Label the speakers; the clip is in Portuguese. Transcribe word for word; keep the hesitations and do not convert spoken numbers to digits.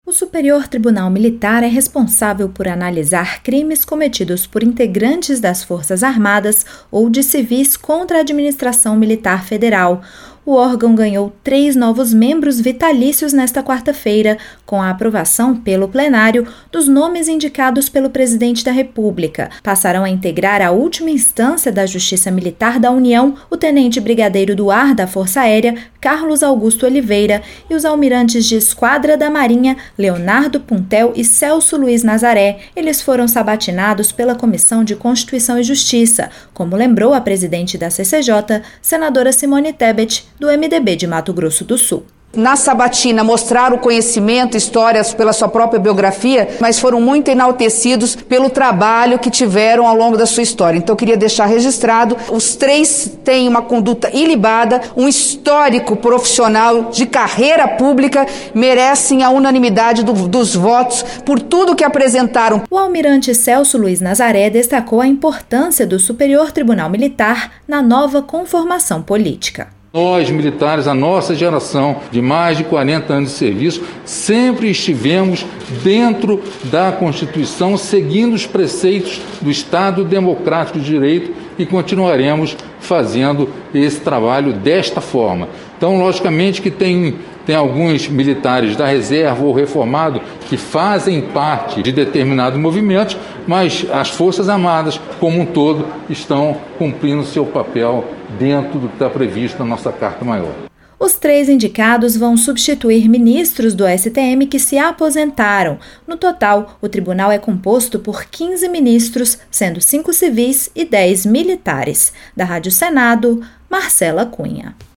Speaker 1: O Superior Tribunal Militar é responsável por analisar crimes cometidos por integrantes das Forças Armadas ou de civis contra a administração militar federal. O órgão ganhou três novos membros vitalícios nesta quarta-feira, com a aprovação pelo plenário dos nomes indicados pelo presidente da República. Passarão a integrar a última instância da Justiça Militar da União o tenente brigadeiro do ar da Força Aérea, Carlos Augusto Oliveira, e os almirantes de esquadra da Marinha, Leonardo Puntel e Celso Luiz Nazaré. Eles foram sabatinados pela Comissão de Constituição e Justiça, como lembrou a presidente da C C J, senadora Simone Tebet, do M D B de Mato Grosso do Sul.
Speaker 2: Na sabatina mostraram conhecimento, histórias pela sua própria biografia, mas foram muito enaltecidos pelo trabalho que tiveram ao longo da sua história. Então eu queria deixar registrado, os três têm uma conduta ilibada, um histórico profissional de carreira pública, merecem a unanimidade do, dos votos por tudo que apresentaram.
Speaker 1: O almirante Celso Luiz Nazaré destacou a importância do Superior Tribunal Militar na nova conformação política.
Speaker 3: Nós, militares, a nossa geração de mais de quarenta anos de serviço, sempre estivemos dentro da Constituição, seguindo os preceitos do Estado Democrático de Direito e continuaremos fazendo esse trabalho desta forma. Então, logicamente que tem, tem alguns militares da reserva ou reformado que fazem parte de determinados movimentos, mas as Forças Armadas, como um todo, estão cumprindo seu papel dentro do que está previsto na nossa Carta Maior.
Speaker 1: Os três indicados vão substituir ministros do S T M que se aposentaram. No total, o tribunal é composto por quinze ministros, sendo cinco civis e dez militares. Da Rádio Senado, Marcela Cunha.